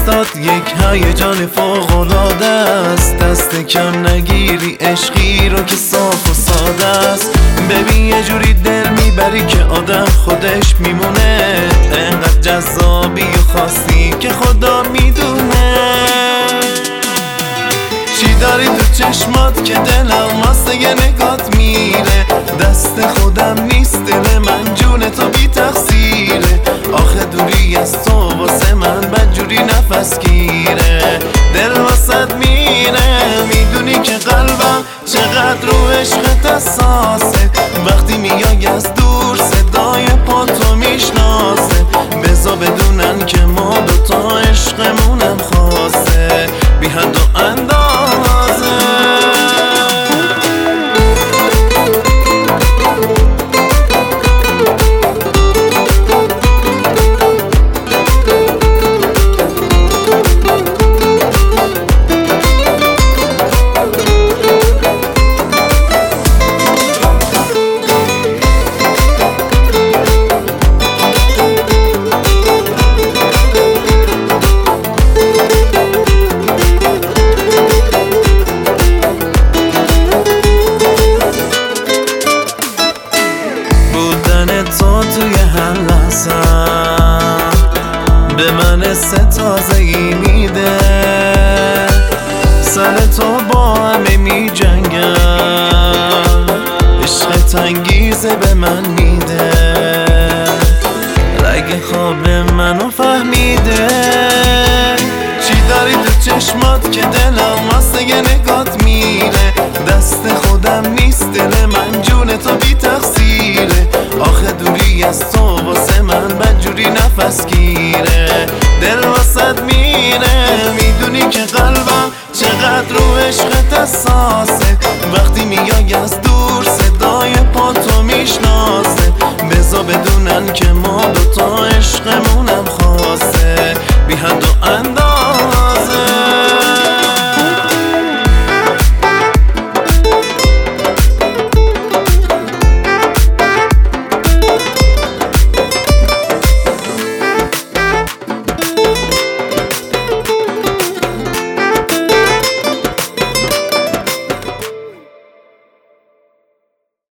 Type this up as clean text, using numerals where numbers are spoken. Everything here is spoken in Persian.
دستات یک هیجان فوق‌العاده است، دست کم نگیری عشقی رو که صاف و ساده است. ببین یه جوری دل میبری که آدم خودش میمونه، انقدر جذابی و خاصی که خدا میدونه. چی داری تو چشمات که دلم واسه یه نگات میره؟ دست خودم نیست دل من جون تو بی تقصیره. آخه دوری از تو واسه من بدجوری نفس گیره، دل واسد میره. میدونی که قلبم چقدر رو عشقت حساسه، وقتی میای از دور صدای پا تو میشناسه. بذار بدونن که ما دوتا عشقمونم خاصه، بی حد و اندازه. تو توی هر لحظه‌ام به من ستازه‌ای میده، سر تو با همه می جنگم، عشقت انگیزه به من میده، رگ خواب منو فهمیده. چی داری تو چشمات که دلم واسه یه نگات میره؟ دست خودم نیست دل من جون تو بی تقصیره. آخه دوری از تو واسه من بدجوری نفس گیره، دل واسد میره. میدونی که قلبم چقدر رو عشقت حساسه، وقتی میای از